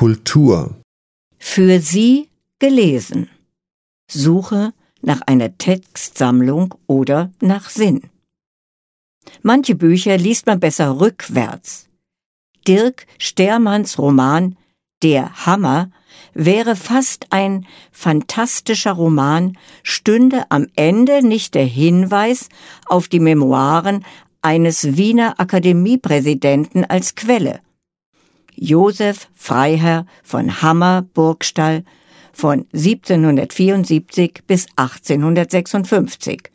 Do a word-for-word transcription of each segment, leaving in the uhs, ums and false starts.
Kultur. Für Sie gelesen. Suche nach einer Textsammlung oder nach Sinn. Manche Bücher liest man besser rückwärts. Dirk Stermanns Roman Der Hammer wäre fast ein fantastischer Roman, stünde am Ende nicht der Hinweis auf die Memoiren eines Wiener Akademiepräsidenten als Quelle. Josef Freiherr von Hammer-Burgstall von siebzehnhundertvierundsiebzig bis achtzehnhundertsechsundfünfzig.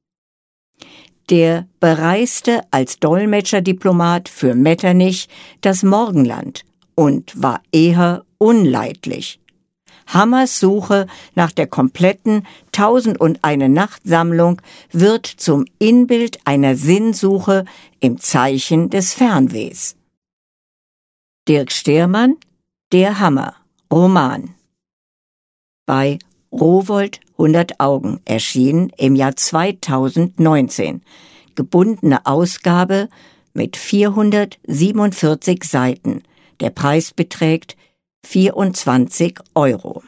Der bereiste als Dolmetscherdiplomat für Metternich das Morgenland und war eher unleidlich. Hammers Suche nach der kompletten Tausendundeine-Nacht-Sammlung wird zum Inbild einer Sinnsuche im Zeichen des Fernwehs. Dirk Stermann, Der Hammer, Roman. Bei Rowohlt hundert Augen erschienen im Jahr zweitausendneunzehn. Gebundene Ausgabe mit vierhundertsiebenundvierzig Seiten. Der Preis beträgt vierundzwanzig Euro.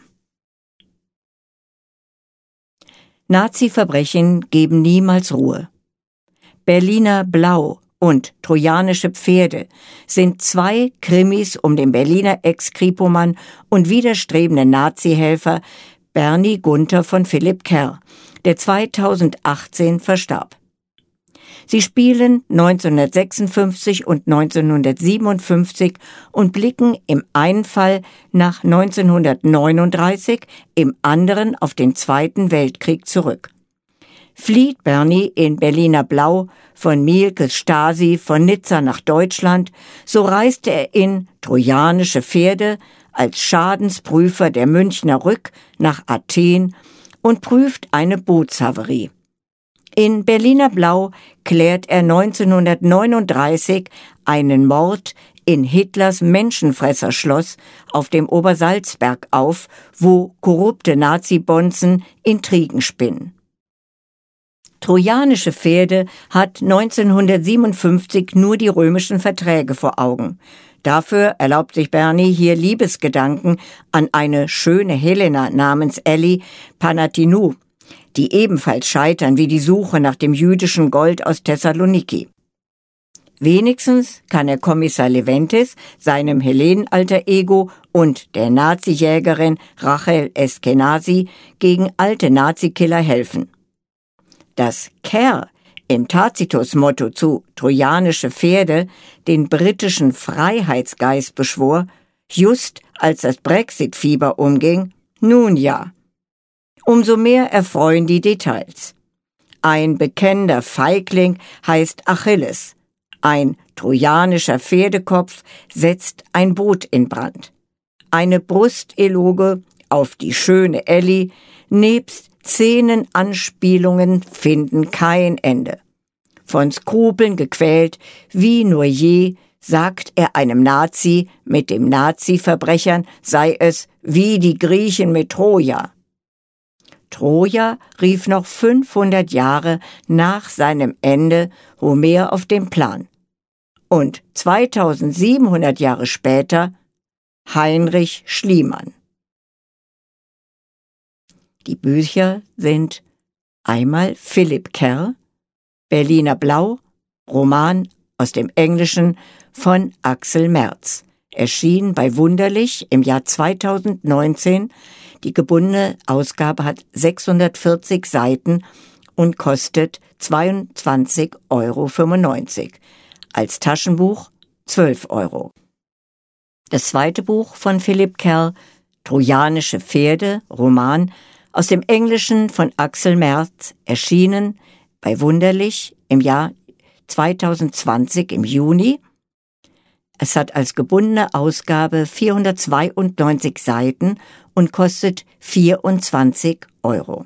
Nazi-Verbrechen geben niemals Ruhe. Berliner Blau und Trojanische Pferde sind zwei Krimis um den Berliner Ex-Kripomann und widerstrebenden Nazi-Helfer Bernie Gunther von Philipp Kerr, der zweitausendachtzehn verstarb. Sie spielen neunzehnhundertsechsundfünfzig und neunzehnhundertsiebenundfünfzig und blicken im einen Fall nach neunzehnhundertneununddreißig, im anderen auf den Zweiten Weltkrieg zurück. Flieht Bernie in Berliner Blau von Mielkes Stasi von Nizza nach Deutschland, so reist er in Trojanische Pferde als Schadensprüfer der Münchner Rück nach Athen und prüft eine Bootshaverie. In Berliner Blau klärt er neunzehnhundertneununddreißig einen Mord in Hitlers Menschenfresserschloss auf dem Obersalzberg auf, wo korrupte Nazi-Bonzen Intrigen spinnen. Trojanische Pferde hat neunzehnhundertsiebenundfünfzig nur die römischen Verträge vor Augen. Dafür erlaubt sich Bernie hier Liebesgedanken an eine schöne Helena namens Ellie Panatinou, die ebenfalls scheitern wie die Suche nach dem jüdischen Gold aus Thessaloniki. Wenigstens kann er Kommissar Leventis, seinem Helen-Alter-Ego und der Nazi-Jägerin Rachel Eskenazi gegen alte Nazi-Killer helfen. Dass Kerr im Tacitus-Motto zu Trojanische Pferde den britischen Freiheitsgeist beschwor, just als das Brexit-Fieber umging, nun ja. Umso mehr erfreuen die Details. Ein bekennender Feigling heißt Achilles. Ein trojanischer Pferdekopf setzt ein Boot in Brand. Eine Brusteloge auf die schöne Ellie nebst Szenenanspielungen finden kein Ende. Von Skrupeln gequält wie nur je, sagt er einem Nazi, mit dem Nazi-Verbrechern sei es wie die Griechen mit Troja. Troja rief noch fünfhundert Jahre nach seinem Ende Homer auf den Plan. Und zweitausendsiebenhundert Jahre später Heinrich Schliemann. Die Bücher sind einmal Philipp Kerr, Berliner Blau, Roman aus dem Englischen von Axel Merz, erschien bei Wunderlich im Jahr zweitausendneunzehn. Die gebundene Ausgabe hat sechshundertvierzig Seiten und kostet zweiundzwanzig Euro fünfundneunzig, als Taschenbuch zwölf Euro. Das zweite Buch von Philipp Kerr, Trojanische Pferde, Roman, aus dem Englischen von Axel Merz, erschienen bei Wunderlich im Jahr zweitausendzwanzig im Juni. Es hat als gebundene Ausgabe vierhundertzweiundneunzig Seiten und kostet vierundzwanzig Euro.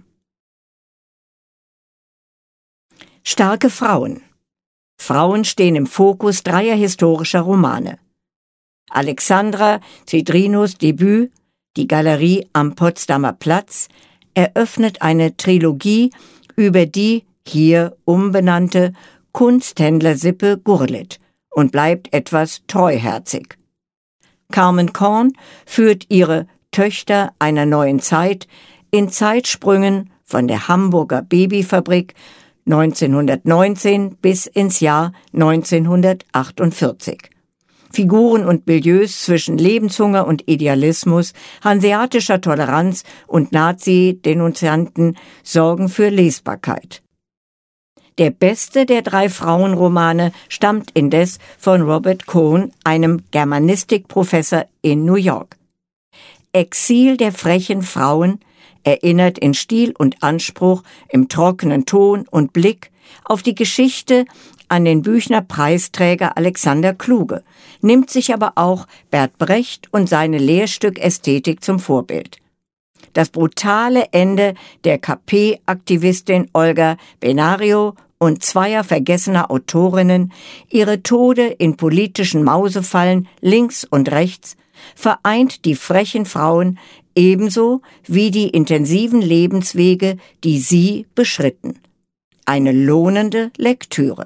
Starke Frauen. Frauen stehen im Fokus dreier historischer Romane. Alexandra Cedrinos Debüt, Die Galerie am Potsdamer Platz, eröffnet eine Trilogie über die hier umbenannte Kunsthändlersippe Gurlitt und bleibt etwas treuherzig. Carmen Korn führt ihre Töchter einer neuen Zeit in Zeitsprüngen von der Hamburger Babyfabrik neunzehnhundertneunzehn bis ins Jahr neunzehnhundertachtundvierzig. Figuren und Milieus zwischen Lebenshunger und Idealismus, hanseatischer Toleranz und Nazi-Denunzianten sorgen für Lesbarkeit. Der beste der drei Frauenromane stammt indes von Robert Cohn, einem Germanistikprofessor in New York. Exil der frechen Frauen erinnert in Stil und Anspruch, im trockenen Ton und Blick auf die Geschichte an den Büchner-Preisträger Alexander Kluge, nimmt sich aber auch Bert Brecht und seine Lehrstückästhetik zum Vorbild. Das brutale Ende der K P-Aktivistin Olga Benario und zweier vergessener Autorinnen, ihre Tode in politischen Mausefallen links und rechts, vereint die frechen Frauen ebenso wie die intensiven Lebenswege, die sie beschritten. Eine lohnende Lektüre.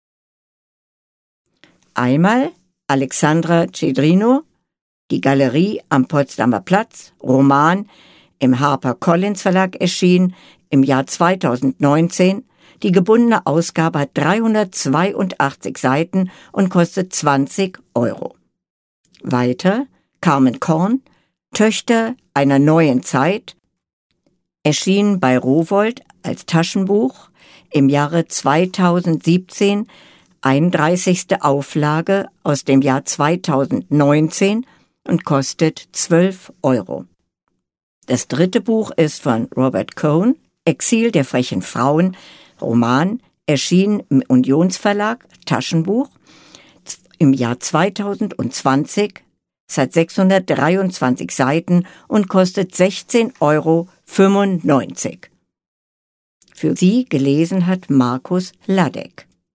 Einmal Alexandra Cedrino, Die Galerie am Potsdamer Platz, Roman, im HarperCollins Verlag erschienen, im Jahr zweitausendneunzehn. Die gebundene Ausgabe hat dreihundertzweiundachtzig Seiten und kostet zwanzig Euro. Weiter Carmen Korn, Töchter einer neuen Zeit, erschien bei Rowohlt als Taschenbuch, im Jahre zweitausendsiebzehn, einunddreißigste Auflage aus dem Jahr zweitausendneunzehn und kostet zwölf Euro. Das dritte Buch ist von Robert Cohn, Exil der frechen Frauen, Roman, erschien im Unionsverlag, Taschenbuch, im Jahr zweitausendzwanzig. Es hat sechshundertdreiundzwanzig Seiten und kostet sechzehn Euro fünfundneunzig. Für Sie gelesen hat Markus Ladek.